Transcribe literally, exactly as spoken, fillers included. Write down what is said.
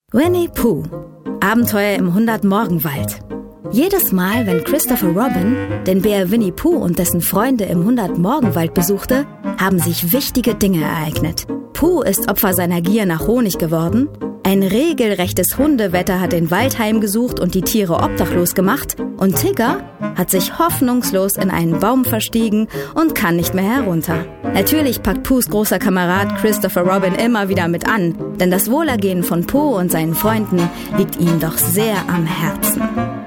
Winnie Pooh. Abenteuer im Hundert-Morgenwald. Jedes Mal, wenn Christopher Robin den Bär Winnie Pooh und dessen Freunde im Hundert-Morgenwald besuchte, haben sich wichtige Dinge ereignet. Pooh ist Opfer seiner Gier nach Honig geworden, ein regelrechtes Hundewetter hat den Wald heimgesucht und die Tiere obdachlos gemacht und Tigger hat sich hoffnungslos in einen Baum verstiegen und kann nicht mehr herunter. Natürlich packt Poohs großer Kamerad Christopher Robin immer wieder mit an, denn das Wohlergehen von Pooh und seinen Freunden liegt ihm doch sehr am Herzen.